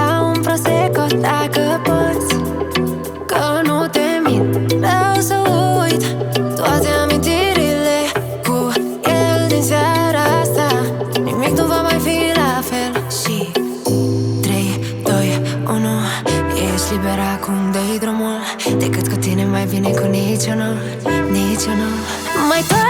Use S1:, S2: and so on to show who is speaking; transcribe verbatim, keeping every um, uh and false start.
S1: bea un prosecco dacă poți, că nu te mint. Vreau să uit toate amintirile cu el din seara asta. Nimic nu va mai fi la fel. Și trei, doi, unu, ești liber acum, dă-i drumul. Decât cu tine mai bine cu niciunul, niciunul. Mai tare